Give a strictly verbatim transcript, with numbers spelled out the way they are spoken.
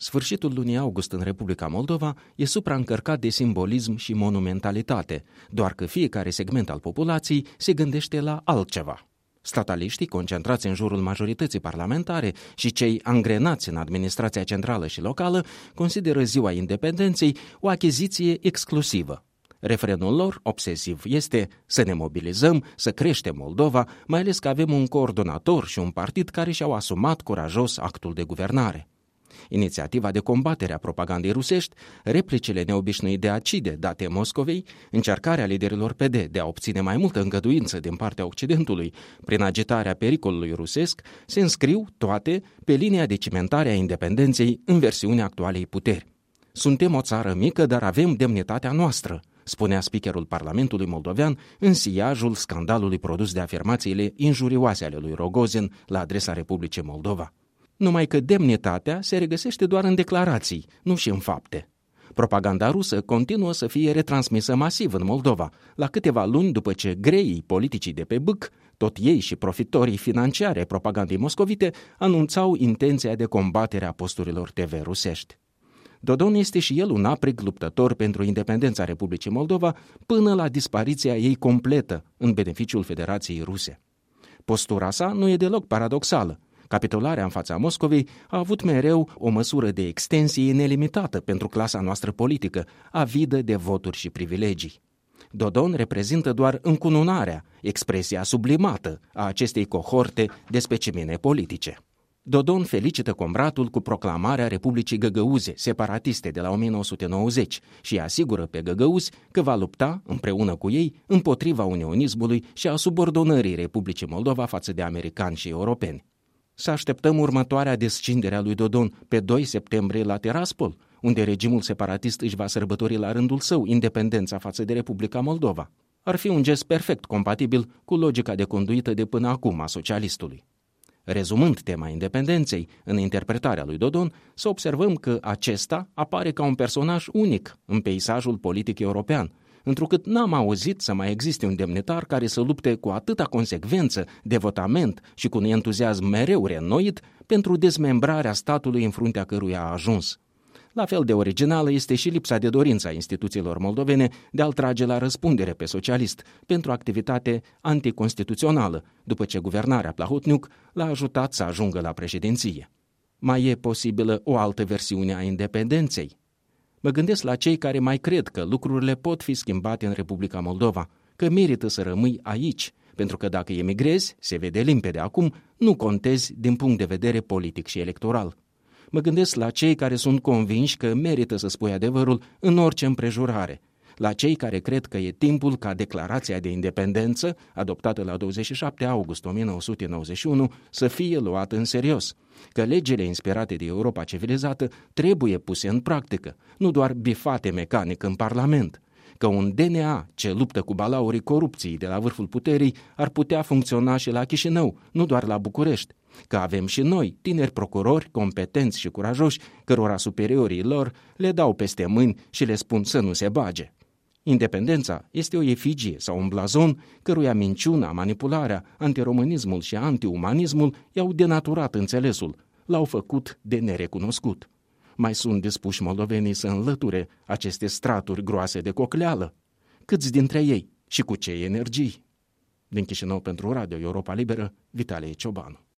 Sfârșitul lunii august în Republica Moldova e supraîncărcat de simbolism și monumentalitate, doar că fiecare segment al populației se gândește la altceva. Stataliștii, concentrați în jurul majorității parlamentare, și cei angrenați în administrația centrală și locală consideră Ziua Independenței o achiziție exclusivă. Refrenul lor obsesiv este să ne mobilizăm, să creștem Moldova, mai ales că avem un coordonator și un partid care și-au asumat curajos actul de guvernare. Inițiativa de combatere a propagandei rusești, replicile neobișnuite de acide date Moscovei, încercarea liderilor P D de a obține mai multă îngăduință din partea Occidentului prin agitarea pericolului rusesc, se înscriu toate pe linia de cimentare a independenței în versiunea actualei puteri. Suntem o țară mică, dar avem demnitatea noastră, spunea speakerul Parlamentului moldovean în siajul scandalului produs de afirmațiile injurioase ale lui Rogozin la adresa Republicii Moldova. Numai că demnitatea se regăsește doar în declarații, nu și în fapte. Propaganda rusă continuă să fie retransmisă masiv în Moldova, la câteva luni după ce greii politicii de pe bâc, tot ei și profitorii financiare ai propagandei moscovite, anunțau intenția de combatere a posturilor T V rusești. Dodon este și el un aprig luptător pentru independența Republicii Moldova până la dispariția ei completă în beneficiul Federației Ruse. Postura sa nu e deloc paradoxală. Capitularea în fața Moscovei a avut mereu o măsură de extensie nelimitată pentru clasa noastră politică, avidă de voturi și privilegii. Dodon reprezintă doar încununarea, expresia sublimată a acestei cohorte de specimene politice. Dodon felicită combratul cu proclamarea Republicii Găgăuze, separatiste de la o mie nouă sute nouăzeci, și asigură pe găgăuzi că va lupta, împreună cu ei, împotriva unionismului și a subordonării Republicii Moldova față de americani și europeni. Să așteptăm următoarea descindere a lui Dodon pe doi septembrie la Tiraspol, unde regimul separatist își va sărbători la rândul său independența față de Republica Moldova. Ar fi un gest perfect compatibil cu logica de conduită de până acum a socialistului. Rezumând tema independenței în interpretarea lui Dodon, să observăm că acesta apare ca un personaj unic în peisajul politic european, întrucât n-am auzit să mai existe un demnitar care să lupte cu atâta consecvență, devotament și cu un entuziasm mereu reînnoit pentru dezmembrarea statului în fruntea căruia a ajuns. La fel de originală este și lipsa de dorință a instituțiilor moldovene de a-l trage la răspundere pe socialist pentru activitate anticonstituțională, după ce guvernarea Plahotniuc l-a ajutat să ajungă la președinție. Mai e posibilă o altă versiune a independenței? Mă gândesc la cei care mai cred că lucrurile pot fi schimbate în Republica Moldova, că merită să rămâi aici, pentru că dacă emigrezi, se vede limpede acum, nu contezi din punct de vedere politic și electoral. Mă gândesc la cei care sunt convinși că merită să spui adevărul în orice împrejurare, la cei care cred că e timpul ca declarația de independență, adoptată la douăzeci și șapte august o mie nouă sute nouăzeci și unu, să fie luată în serios, că legile inspirate de Europa civilizată trebuie puse în practică, nu doar bifate mecanic în Parlament, că un D N A ce luptă cu balaurii corupției de la vârful puterii ar putea funcționa și la Chișinău, nu doar la București, că avem și noi tineri procurori competenți și curajoși, cărora superiorii lor le dau peste mâini și le spun să nu se bage. Independența este o efigie sau un blazon căruia minciuna, manipularea, antiromânismul și antiumanismul i-au denaturat înțelesul, l-au făcut de nerecunoscut. Mai sunt dispuși moldovenii să înlăture aceste straturi groase de cocleală? Câți dintre ei și cu ce energii? Din Chișinău pentru Radio Europa Liberă, Vitalie Ciobanu.